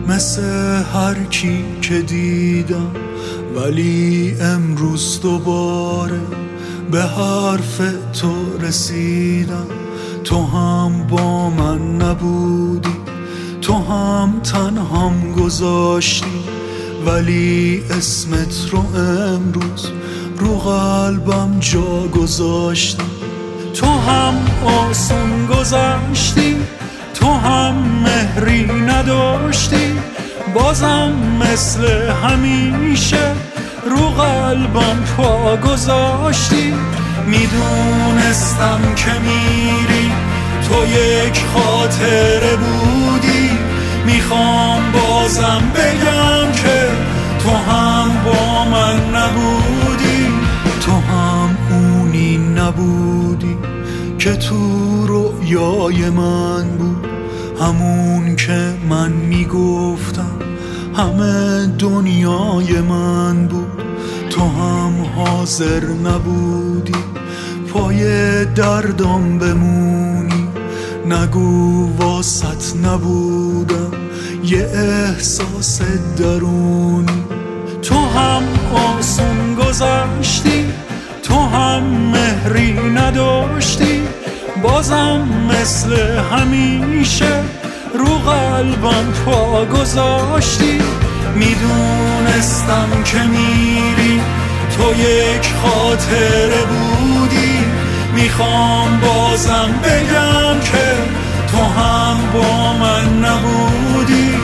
مثل هر کی که دیدم، ولی امروز دوباره به حرف تو رسیدم. تو هم با من نبودی، تو هم تنهام گذاشتی، ولی اسمت رو امروز رو قلبم جا گذاشتی. تو هم آسون گذشتی، تو هم مهری نداشتی، بازم مثل همیشه رو قلبم پا گذاشتی. میدونستم که میری، تو یک خاطره بودی. میخوام بازم بگم که تو هم با من نبودی، تو هم اونی نبودی که تو رویای من بود، همون که من میگفتم همه دنیای من بود. تو هم حاضر نبودی پای دردم بمونی، نگو واسط نبودم یه احساس درونی. تو هم آسون گذشتی، تو هم مهری نداشتی، بازم مثل همیشه رو قلبم پا گذاشتی. میدونستم که میری، تو یک خاطره بودی. میخوام بازم بگم که تو هم با من نبودی.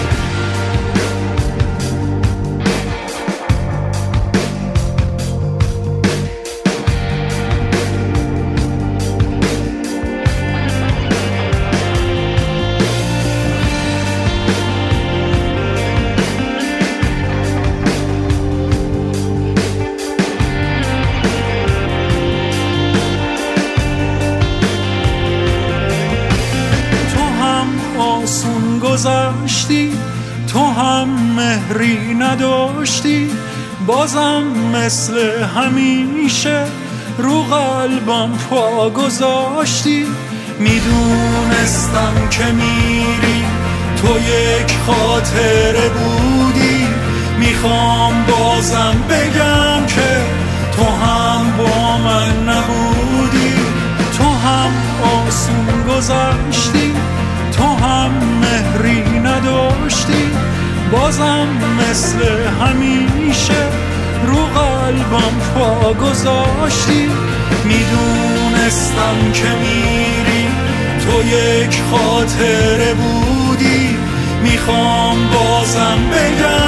آسون گذشتی، تو هم مهری نداشتی، بازم مثل همیشه رو قلبم پا گذاشتی. میدونستم که میری، تو یک خاطره بودی. میخوام بازم بگم که تو هم با من نبودی. تو هم آسون گذشتی، تو هم مهری نداشتی، بازم مثل همیشه رو قلبم پا گذاشتی. میدونستم که میری، تو یک خاطره بودی. میخوام بازم بگم